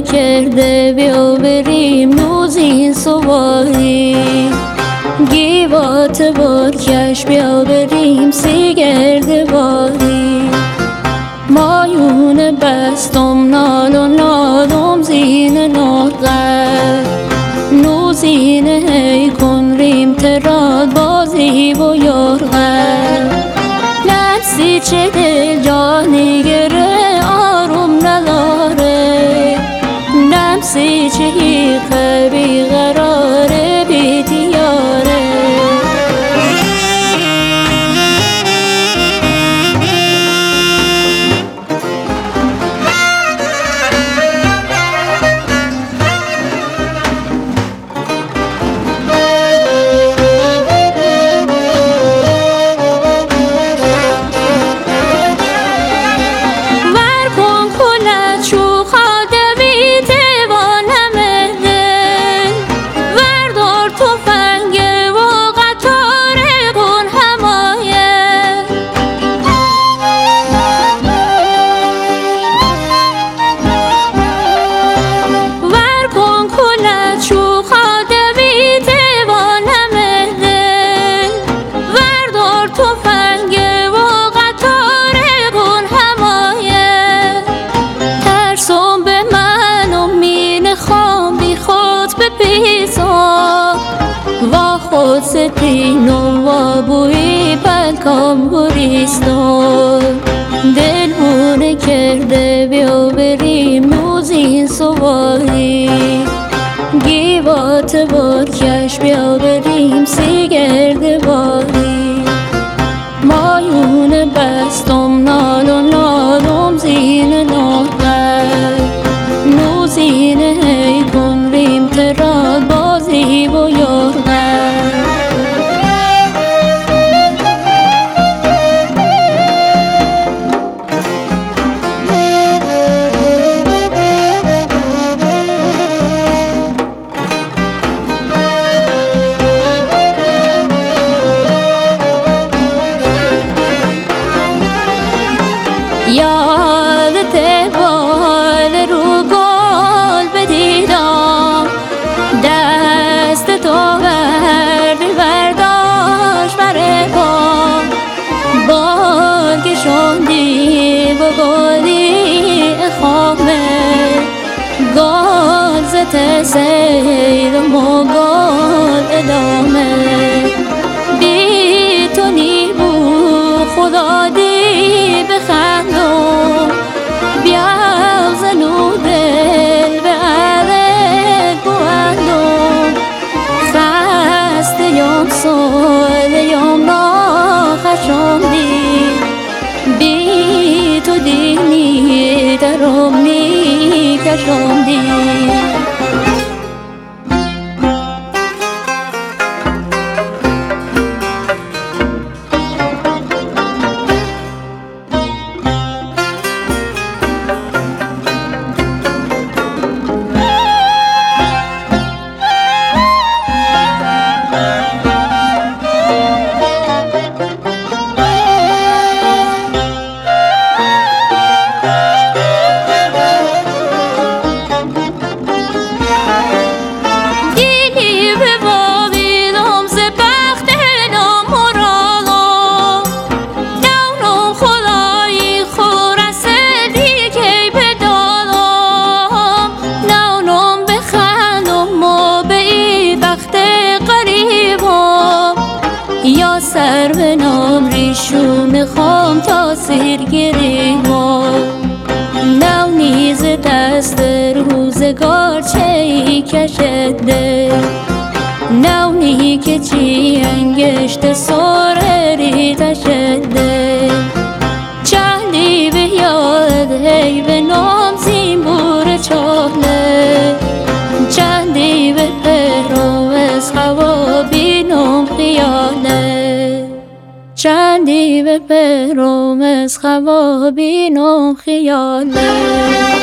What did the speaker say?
کرده بیا بریم نوزین سواری گیوات بارکش بیا بریم سیگرد باری مایون بستم نالم زین ناغر نوزین هی کن ریم تراد بازی و یارغر نفسی چه دل جانی گره آروم نداره نفسی چه بی قراره بی دیاره و خود ستین و بوی پلکام بریستان دلونه کرده بیا بریم نوزین سواری گیوات بارکش بیا بریم سیگرد باری مایون بستم نالم زین ناغر نوزین هی کن ریم تراد بازی و یارغر یادت بال رو گل بدیدم دست تو برداشت بره بال کشوندی با گلی خامه گل زت سید و گل ادامه بی تو نیبو خدا دی بخندم بیازنو دل به عرق بوندم خسته یم ساله یم ناخشمدی بی تو دینی درم میکشمدی یا سر به نام ریشون خام تاثیر گریما نو نیز دست روزگار چی کشده نو نی که چی انگشت سوری تشده چندی به یاد هی به نام زیمبور چاله چندی به پهرام از هوا بینم خیاله چندی به پهرام از هوا بینم خیاله